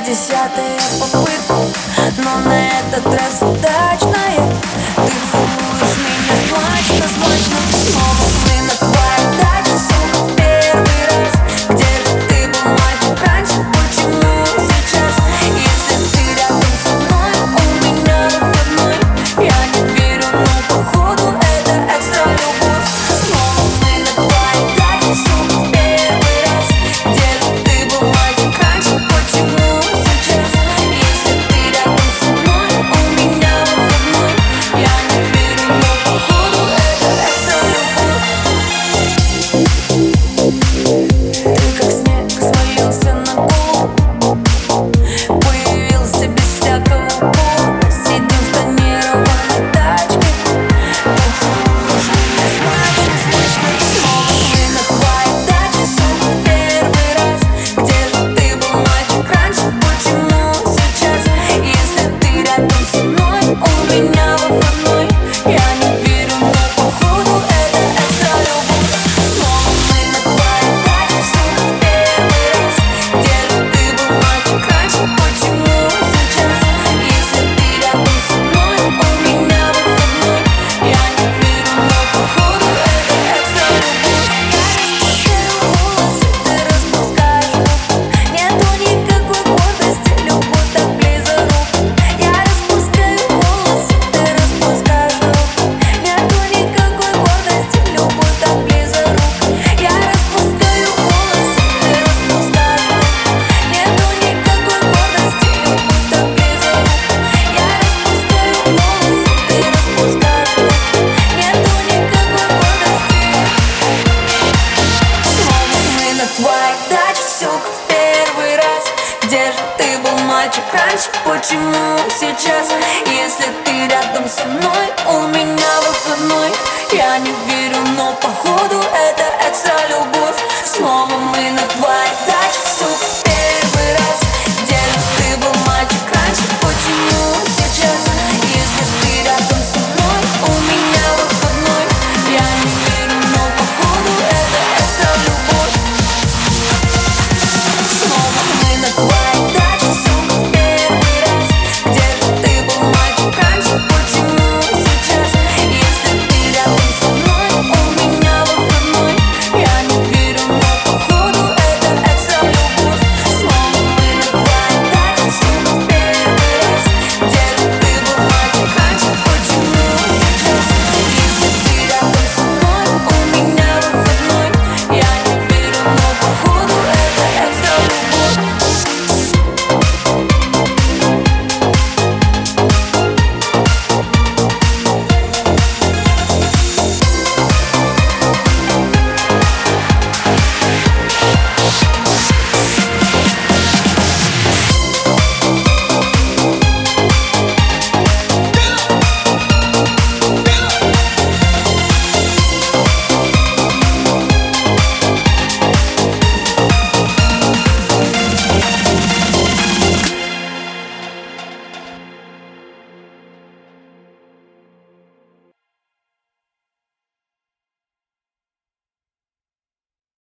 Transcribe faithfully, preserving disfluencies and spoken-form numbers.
десятая попытка, но на этот раз удачная. Ты целуешь меня смачно, смачно. Снова мы на твоей даче, сука, первый раз. Где же ты был, мальчик, раньше? Почему сейчас? Если ты рядом со мной, у меня выходной. Я не верю, но походу это экстра любовь. Снова мы на твоей даче, сука, первый раз. Где же ты был, мальчик, раньше? Почему сейчас? Если ты рядом со мной, у меня выходной. Я не верю, но походу это экстра любовь. Ты как снег свалился на голову, появился без всякого повода. Сидим в тонированной тачке, танцуешь меня смачно, смачно. Снова мы на твоей даче, сука, первый раз. Где же ты был, мальчик, раньше? Почему сейчас? Если ты рядом со мной, у меня выходной. Я не верю, но походу это экстра любовь. Снова мы на твоей даче, сука, первый раз. Где же ты был, мальчик, раньше? Почему сейчас? Если ты рядом со мной, у меня выходной. Я не верю, но походу это экстра любовь. Я распускаю волосы, ты распускаешь руку. Нету никакой гордости, любовь так близко руку. Я распускаю волосы, ты распускаешь руку. Нету никакой гордости, любовь так близко руку. Я распускаю волосы, ты распускаешь руку. Нету никакой гордости, любовь так близко руку. Я распускаю волосы, ты распускаешь руку. Нету никакой гордости. Снова мы на твоей даче, сука, первый раз. Где же ты был, мальчик, раньше? Почему сейчас? Если ты рядом со мной, у меня выходной. Я не верю, но походу это